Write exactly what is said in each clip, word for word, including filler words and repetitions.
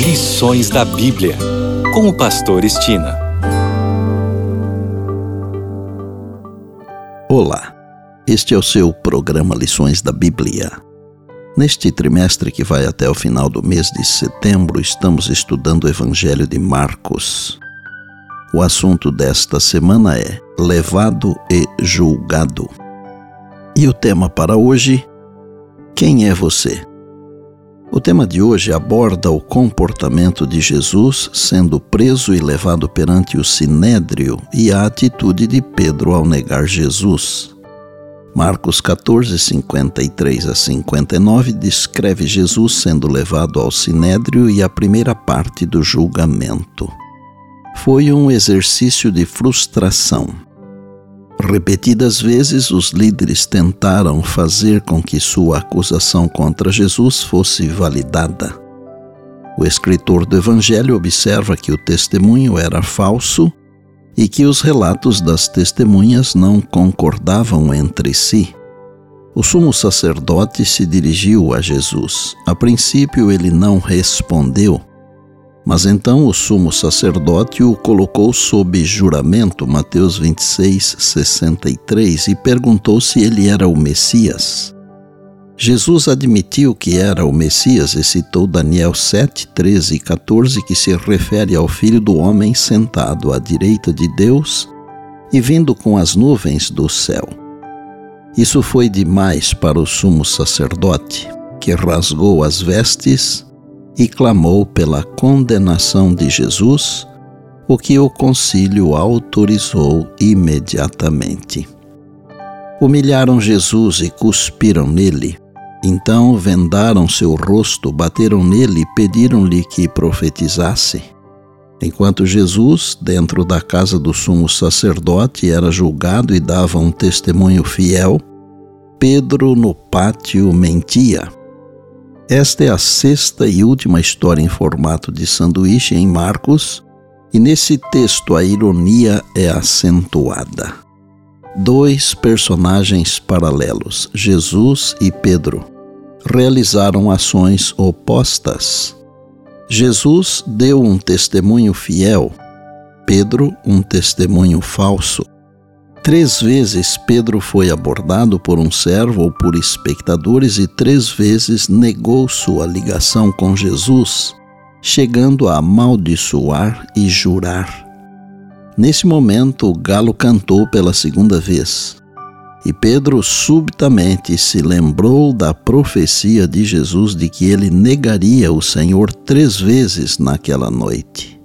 Lições da Bíblia, com o pastor Estina. Olá, este é o seu programa Lições da Bíblia. Neste trimestre que vai até o final do mês de setembro, estamos estudando o Evangelho de Marcos. O assunto desta semana é levado e julgado. E o tema para hoje, quem é você? O tema de hoje aborda o comportamento de Jesus sendo preso e levado perante o Sinédrio e a atitude de Pedro ao negar Jesus. Marcos catorze, cinquenta e três a cinquenta e nove descreve Jesus sendo levado ao Sinédrio e a primeira parte do julgamento. Foi um exercício de frustração. Repetidas vezes, os líderes tentaram fazer com que sua acusação contra Jesus fosse validada. O escritor do Evangelho observa que o testemunho era falso e que os relatos das testemunhas não concordavam entre si. O sumo sacerdote se dirigiu a Jesus. A princípio, ele não respondeu. Mas então o sumo sacerdote o colocou sob juramento, Mateus vinte e seis, sessenta e três, e perguntou se ele era o Messias. Jesus admitiu que era o Messias e citou Daniel sete, treze e catorze, que se refere ao Filho do Homem sentado à direita de Deus e vindo com as nuvens do céu. Isso foi demais para o sumo sacerdote, que rasgou as vestes e clamou pela condenação de Jesus, o que o concílio autorizou imediatamente. Humilharam Jesus e cuspiram nele. Então vendaram seu rosto, bateram nele e pediram-lhe que profetizasse. Enquanto Jesus, dentro da casa do sumo sacerdote, era julgado e dava um testemunho fiel, Pedro no pátio mentia. Esta é a sexta e última história em formato de sanduíche em Marcos, e nesse texto a ironia é acentuada. Dois personagens paralelos, Jesus e Pedro, realizaram ações opostas. Jesus deu um testemunho fiel, Pedro um testemunho falso. Três vezes Pedro foi abordado por um servo ou por espectadores e três vezes negou sua ligação com Jesus, chegando a amaldiçoar e jurar. Nesse momento, o galo cantou pela segunda vez, e Pedro subitamente se lembrou da profecia de Jesus de que ele negaria o Senhor três vezes naquela noite.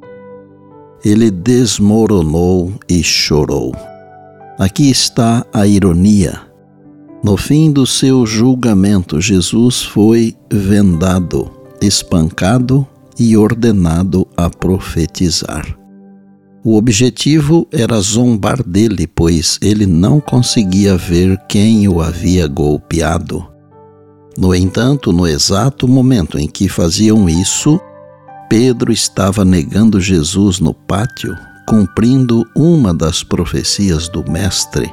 Ele desmoronou e chorou. Aqui está a ironia. No fim do seu julgamento, Jesus foi vendado, espancado e ordenado a profetizar. O objetivo era zombar dele, pois ele não conseguia ver quem o havia golpeado. No entanto, no exato momento em que faziam isso, Pedro estava negando Jesus no pátio, cumprindo uma das profecias do Mestre.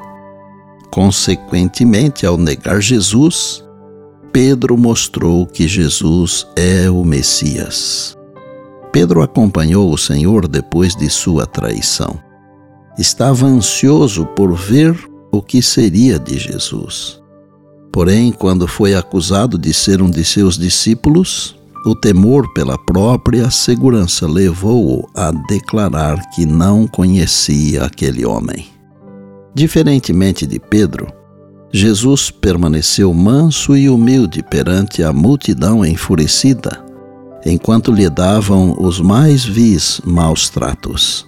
Consequentemente, ao negar Jesus, Pedro mostrou que Jesus é o Messias. Pedro acompanhou o Senhor depois de sua traição. Estava ansioso por ver o que seria de Jesus. Porém, quando foi acusado de ser um de seus discípulos, o temor pela própria segurança levou-o a declarar que não conhecia aquele homem. Diferentemente de Pedro, Jesus permaneceu manso e humilde perante a multidão enfurecida, enquanto lhe davam os mais vis maus tratos.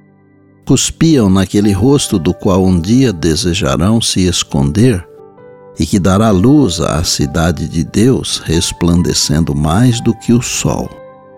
Cuspiam naquele rosto do qual um dia desejarão se esconder, e que dará luz à cidade de Deus, resplandecendo mais do que o sol.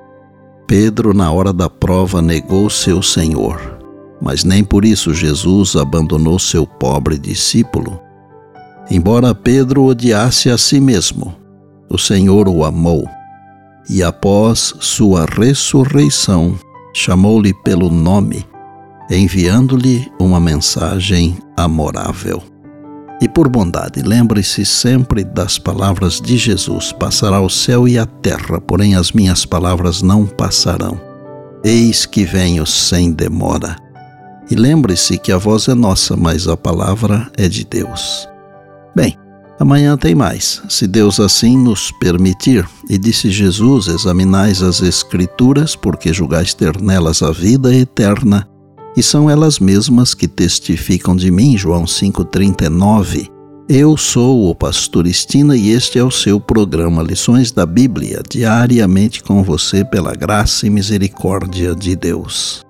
Pedro, na hora da prova, negou seu Senhor, mas nem por isso Jesus abandonou seu pobre discípulo. Embora Pedro odiasse a si mesmo, o Senhor o amou, e após sua ressurreição, chamou-lhe pelo nome, enviando-lhe uma mensagem amorável. E por bondade, lembre-se sempre das palavras de Jesus: passará o céu e a terra, porém as minhas palavras não passarão. Eis que venho sem demora. E lembre-se que a voz é nossa, mas a palavra é de Deus. Bem, amanhã tem mais, se Deus assim nos permitir. E disse Jesus: examinais as Escrituras, porque julgais ter nelas a vida eterna, e são elas mesmas que testificam de mim. João cinco, trinta e nove. Eu sou o pastor Estina e este é o seu programa Lições da Bíblia, diariamente com você pela graça e misericórdia de Deus.